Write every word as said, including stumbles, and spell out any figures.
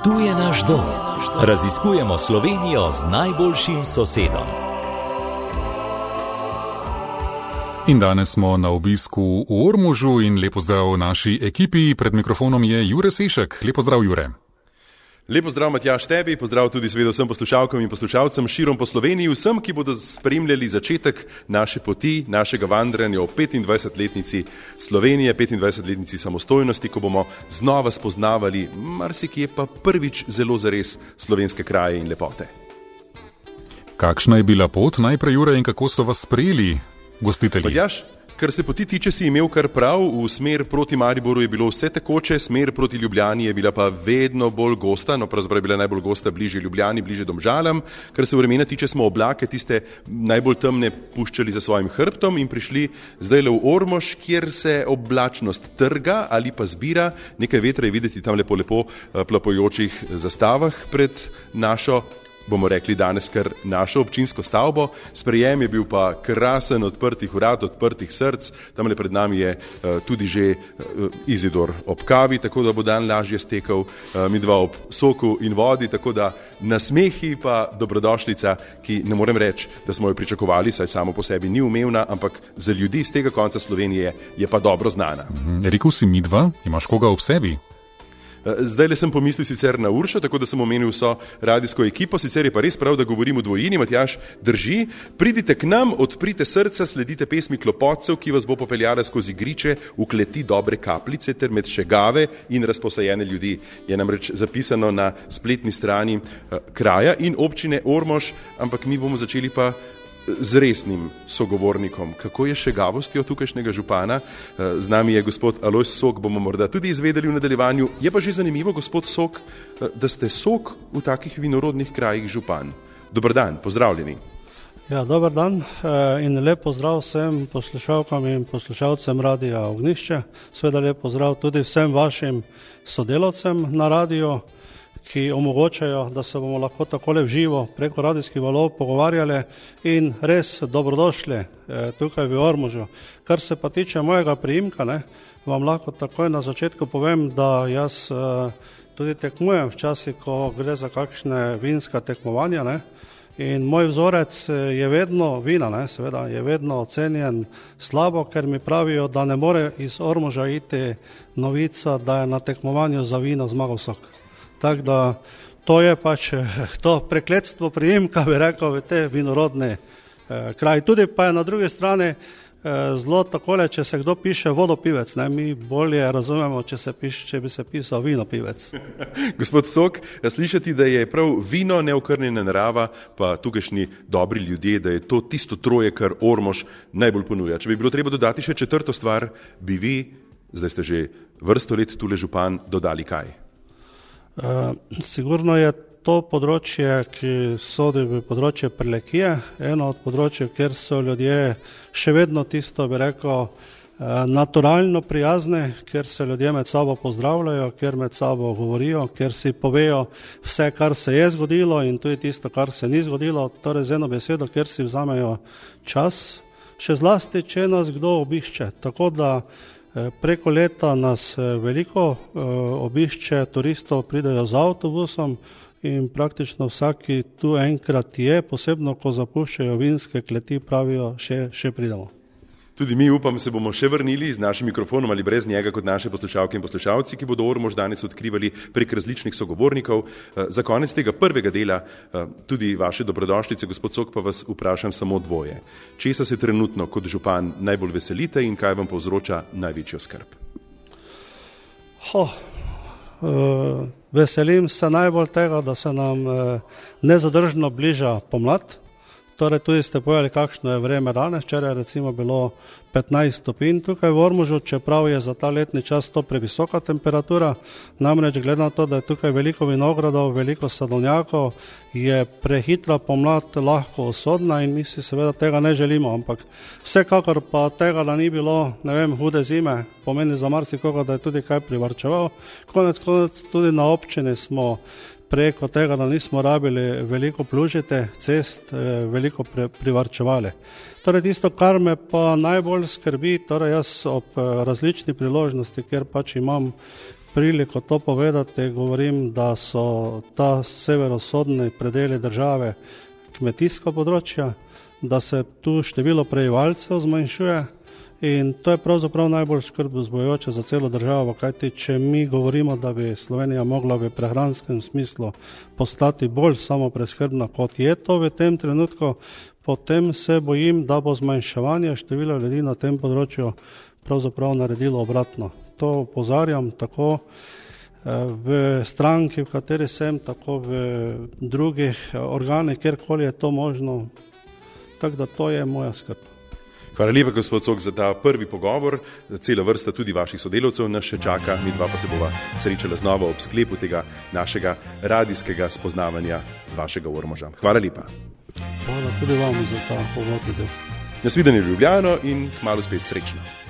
Tu je naš dom. Raziskujemo Slovenijo z najboljšim sosedom. In danes smo na obisku v Ormožu in lepo zdrav naši ekipi. Pred mikrofonom je Jure Sešek. Lepo zdrav, Jure. Lepo zdrav, Matjaž, tebi, pozdrav tudi seveda vsem poslušalkam in poslušalcem širom po Sloveniji, vsem, ki bodo spremljali začetek naše poti, našega vandranja o petindvajsetletnici Slovenije, petindvajsetletnici samostojnosti, ko bomo znova spoznavali marsikje pa prvič zelo zares slovenske kraje in lepote. Kakšna je bila pot najprej, Jure, in kako so vas sprejeli gostitelji? Matjaž, kar se poti tiče, si imel kar prav, v smer proti Mariboru je bilo vse tekoče, smer proti Ljubljani je bila pa vedno bolj gosta, no pravzaprav je bila najbolj gosta bliže Ljubljani, bliže Domžalam. Kar se vremena tiče, smo oblake tiste najbolj temne puščali za svojim hrbtom in prišli zdaj le v Ormož, kjer se oblačnost trga ali pa zbira. Nekaj vetra je videti tam lepo lepo plapojočih zastavah pred našo, bomo rekli danes kar našo občinsko stavbo. Sprejem je bil pa krasen, odprtih vrat, odprtih src. Tamle pred nami je uh, tudi že uh, Izidor ob kavi, tako da bo dan lažje stekel, uh, mi dva ob soku in vodi, tako da nasmehi pa dobrodošlica, ki ne morem reči, da smo jo pričakovali, saj samo po sebi ni umevna, ampak za ljudi z tega konca Slovenije je pa dobro znana. Mhm. Rekel si mi dva, imaš koga ob sebi? Zdaj le sem pomislil sicer na Uršo, tako da sem omenil vso radijsko ekipo, sicer je pa res prav, da govorim v dvojini. Matjaž, drži, pridite k nam, odprite srca, sledite pesmi Klopotcev, ki vas bo popeljala skozi griče v kleti dobre kapljice ter med šegave in razposajene ljudi. Je namreč zapisano na spletni strani kraja in občine Ormož, ampak mi bomo začeli pa z resnim sogovornikom. Kako je šegavostjo tukajšnjega župana? Z nami je gospod Alojz Sok, bomo morda tudi izvedeli v nadaljevanju. Je pa že zanimivo, gospod Sok, da ste Sok v takih vinorodnih krajih župan. Dobar dan, pozdravljeni. Ja, dobar dan in lep pozdrav vsem poslušalkam in poslušalcem Radia Ognjišče. Seveda lep pozdrav tudi vsem vašim sodelavcem na radiju, ki omogočajo, da se bomo lahko takole v živo preko radijskih valov pogovarjali in res dobrodošli eh, tukaj v Ormožu. Kar se pa tiče mojega priimka, ne, vam lahko takoj na začetku povem, da jaz eh, tudi tekmujem včasih, ko gre za kakšne vinska tekmovanja, ne, in moj vzorec je vedno vina, ne, seveda je vedno ocenjen slabo, ker mi pravijo, da ne more iz Ormoža iti novica, da je na tekmovanju za vino zmagal Sok. Tako da to je pač to prekletstvo priimka, bi rekel, v te vinorodne eh, kraji. Tudi pa je na drugi strani eh, zelo takole, če se kdo piše vodopivec, ne, mi bolje razumemo, če, se piše, če bi se pisal vinopivec. Gospod Sok, slišati, da je prav vino, neokrnjena narava, pa tukajšnji dobri ljudje, da je to tisto troje, kar Ormož najbolj ponuja. Če bi bilo treba dodati še četrto stvar, bi vi, zdaj ste že vrsto let tule župan, dodali kaj? Uh, sigurno je to področje, ki sodi v področje Prlekije, eno od področjev, kjer so ljudje še vedno tisto, bi rekel, uh, naturalno prijazni, kjer se ljudje med sabo pozdravljajo, kjer med sabo govorijo, kjer si povejo vse, kar se je zgodilo in tudi tisto, kar se ni zgodilo, torej z eno besedo, kjer si vzamejo čas, še zlasti, če nas kdo obišče. Tako da preko leta nas veliko obišče, turistov pridejo z avtobusom in praktično vsaki tu enkrat je, posebno ko zapuščajo vinske kleti, pravijo, še, še pridemo. Tudi mi, upam, se bomo še vrnili z našim mikrofonom ali brez njega kot naše poslušalke in poslušalci, ki bodo Ormož danes odkrivali prek različnih sogovornikov. Za konec tega prvega dela, tudi vaše dobrodošlice, gospod Sok, pa vas vprašam samo dvoje. Česa se trenutno kot župan najbolj veselite in kaj vam povzroča največjo skrb? Ho, uh, veselim se najbolj tega, da se nam uh, nezadržno bliža pomlad. Torej, tudi ste povedali, kakšno je vreme danes. Včeraj je recimo bilo petnajst stopinj tukaj v Ormožu, čeprav je za ta letni čas to previsoka temperatura. Namreč glede na to, da je tukaj veliko vinogradov, veliko sadovnjakov, je prehitra pomlad lahko usodna in mi si seveda tega ne želimo, ampak vsekakor pa tega, da ni bilo, ne vem, hude zime, pomeni za marsikoga, da je tudi kaj privarčeval. Konec konec tudi na občini smo preko tega, da nismo rabili veliko plužite cest, veliko pre, privarčevali. Torej, tisto, kar me pa najbolj skrbi, torej jaz ob različni priložnosti, ker pač imam priliko to povedati, govorim, da so ta severovzhodni predeli države kmetijska področja, da se tu število prebivalcev zmanjšuje in to je pravzaprav najbolj skrb vzbujajoče za celo državo, kajti če mi govorimo, da bi Slovenija mogla v prehranskem smislu postati bolj samopreskrbna, kot je to v tem trenutku, potem se bojim, da bo zmanjševanje števila ljudi na tem področju pravzaprav naredilo obratno. To opozarjam tako v stranki, v kateri sem, tako v drugih organih, kjerkoli je to možno. Tako da to je moja skrb. Hvala lepa, gospod Cok, za ta prvi pogovor. Cela vrsta tudi vaših sodelavcev nas še čaka, mi dva pa se bova srečala znova ob sklepu tega našega radijskega spoznavanja vašega Ormoža. Hvala lepa. Hvala tudi vam za ta uvodni del. Nasvidenje v Ljubljano in kmalu spet srečno.